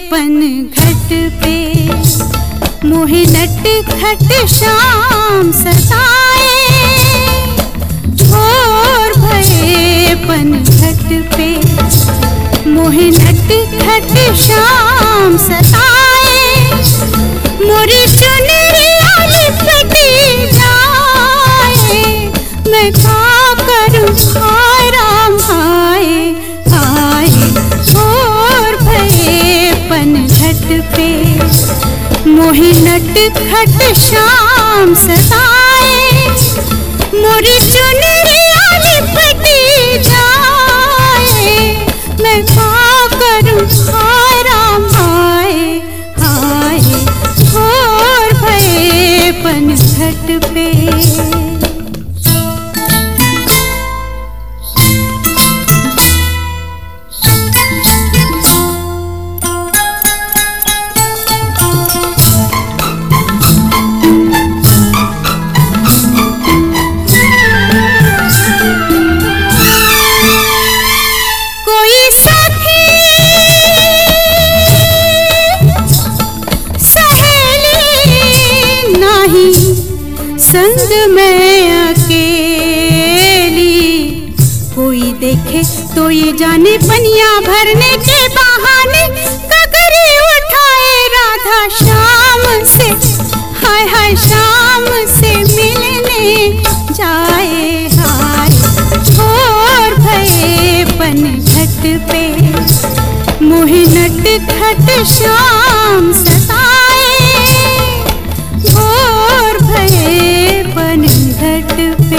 पन घट पे मोहे नट खट शाम सताए। भोर भये पन घट पे मोहे नट खट शाम सताए। मोरी चुनरिया लिपटी जाए, मैं क्या करूं हाय राम हाय हाय। भोर भये पन घट पे मोहे नट खट शाम सताए। मोरी चुनरिया लिपटी जाए, मैं क्या करूं हाय राम हाय हाय। भोर भये पन घट पे। संग में अकेली कोई देखे तो ये जाने पनिया भरने के बहाने गगरी उठाए राधा शाम से हाय हाय शाम से मिलने जाए हाय। भोर भये पन घट पे मोहे नट खट शाम सताए। भोर भये पन घट पे।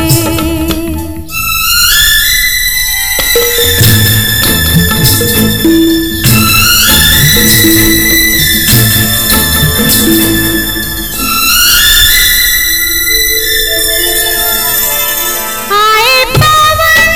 आए पवन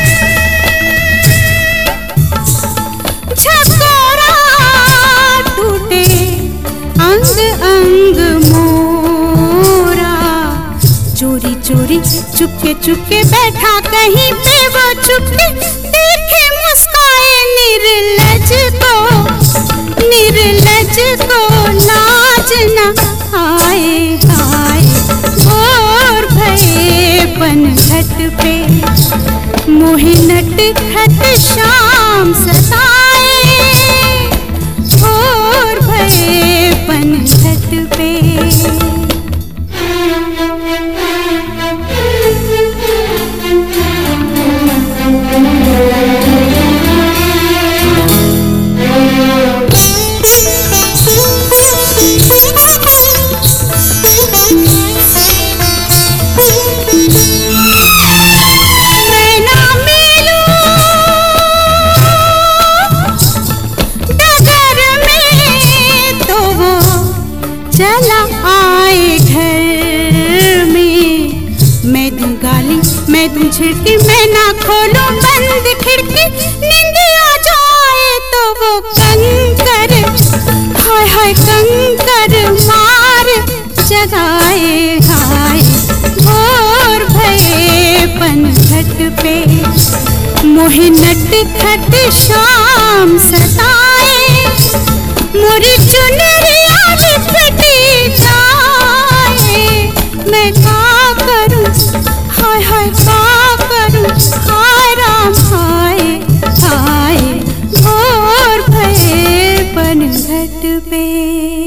झकोरा टूटे अंग अंग मोरा। चोरी चोरी चुपके चुपके बैठा कहीं पे वो चुपके देखे मुस्काए निर्लज को लाज न आए हाय। भोर भये पन घट पे मोहे नट खट शाम सताए। भोर भये पन घट पे। चला आए घर में मैं दूं गाली मैं दूं झिड़की, मैं ना खोलूं बंद खिड़की। नींद आ जाए तो वो कंकर हाय हाय कंकर मार जगाए हाय। भोर भये पन घट पे मोहे नट खट शाम सताए। मोरी चुनरिया लिपटी जाए, मैं क्या करूं हाय हाय क्या करूं हाय राम हाय हाय। भोर भये पन घट पे।